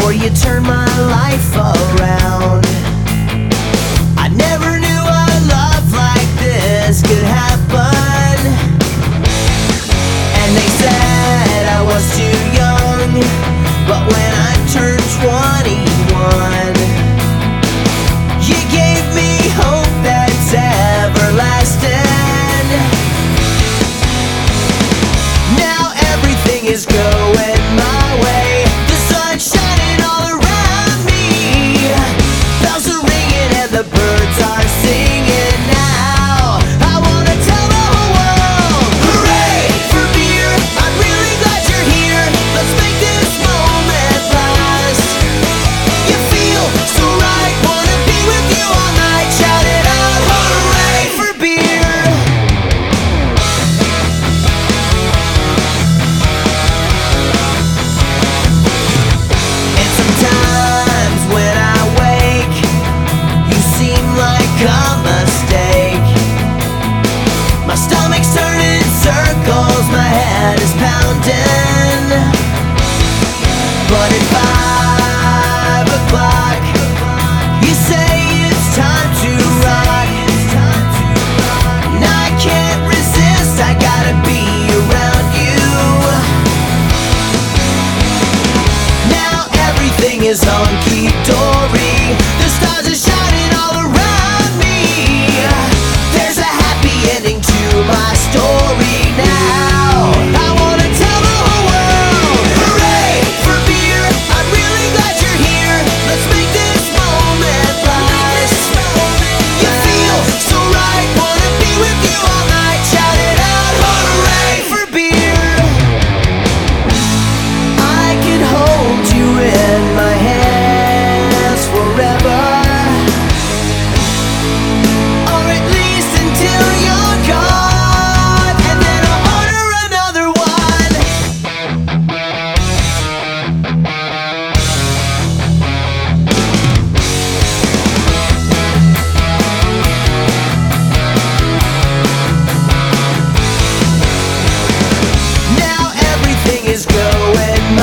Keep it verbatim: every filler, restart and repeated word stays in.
before you turn my life around. I never knew a love like this could happen. And they said I was too young, but when I turned twenty-one, you gave me hope that's everlasting. Now everything is going my way. The sun's shining all around me. Bells are ringing and the birds are singing now. I wanna tell the whole world, hooray for beer. I'm really glad you're here. Let's make this moment last. You feel so right, wanna be with you all night. Shout it out, hooray for beer. And sometimes when I wake, you seem like a mistake. My stomach's turning circles, my head is pounding. But at five o'clock, you say it's time to rock. And I can't resist, I gotta be around you. Now everything is hunky-dory. The stars are shining all around me. There's a happy ending to my story now. I wanna tell the whole world, hooray for beer. I'm really glad you're here. Let's make this moment last. You feel so right, wanna be with you all night. Shout it out, hooray for beer. I could hold you in my hands forever, or at least until you're gone, and then I'll order another one. Now everything is going